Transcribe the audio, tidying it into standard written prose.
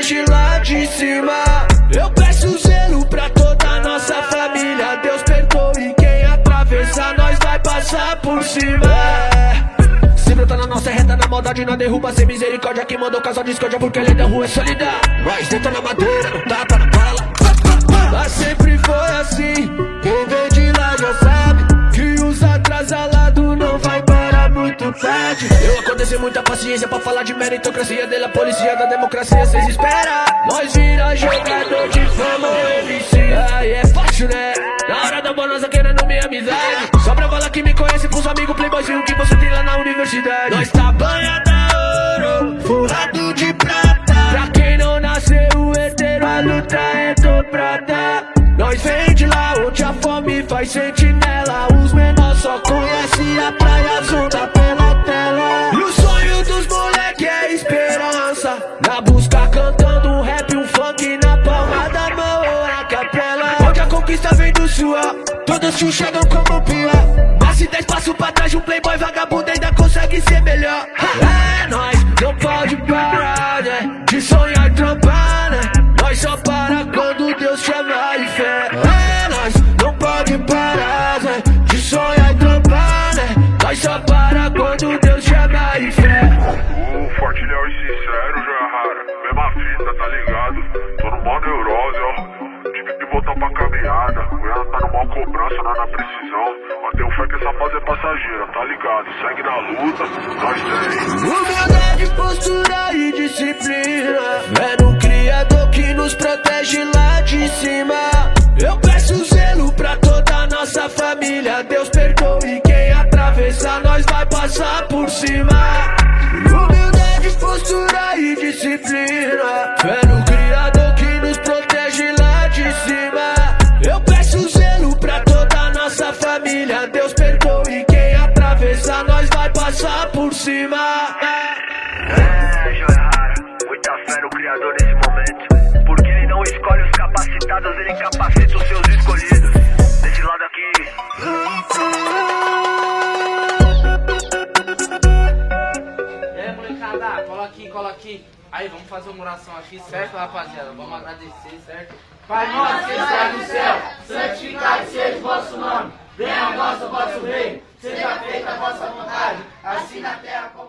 protege lá de cima. Eu peço zelo pra toda a nossa família. Deus perdoe quem atravessa, nós vai passar por cima. Se brotar na nossa reta, na maldade, na derruba, sem misericórdia. Que mandou causar discórdia porque ele da rua é solidão. Nós tenta na madeira, não tapa na bala. Mas sempre foi assim, quem vem de lá já sabe que os atrasalados não vai parar muito tarde. Eu aconteci muita paciência pra falar de meritocracia. Dele a polícia da democracia, cês esperam. Nós vira jogador de fama ou MC. Aí é fácil, né? Na hora da bonança querendo minha amizade. Só pra falar que me conhece pros amigos playboyzinho que você tem lá na universidade. Nós tá banha da ouro, furado de prata. Pra quem não nasceu herdeiro, a luta é dobrada. Nós vem de lá onde a fome faz sentinela. Os menores só conhecem a praia azul da pela tela. E o sonho dos moleque é esperança. Na busca cantando um rap, um funk na palma da mão ou na capela. Onde a conquista vem do suor, todos se enxergam como pior. Mas se der espaço pra trás, um playboy vagabundo ainda consegue ser melhor. É, nós não pode parar, né? De sonhar e trampar, né? Nós só para quando Deus chama e fé. É, nós não pode parar, né? De sonhar e trampar, né? Nós só para quando Deus chama e fé. Forte, leal e sincero, joia rara. Mesma fita, tá ligado? Tô no mó neurose, ó. Tive que voltar pra caminhada. O Ian tá no mó cobrança, não na precisão. Mas tenho fé que essa fase é passageira, tá ligado? Segue na luta, nós tem. Humildade, postura e disciplina. É no Criador que nos protege lá de cima. Eu peço zelo pra toda a nossa família. Deus perdoe quem atravessa, nós vai passar por cima. Humildade, postura e disciplina. Fé no Criador que nos protege lá de cima. Eu peço zelo pra toda a nossa família. Deus perdoe quem atravessa, nós vai passar por cima. É, joia rara, muita fé no Criador nesse momento. Porque ele não escolhe os capacitados, ele capacita os seus escolhidos. Desse lado aqui. E aí, molecada, cola aqui. Aí, vamos fazer uma oração aqui, certo, rapaziada? Vamos agradecer, certo? Pai nosso que está no céu, santificado seja o vosso nome. Venha a nós o vosso reino, seja feita a vossa vontade, assim na terra como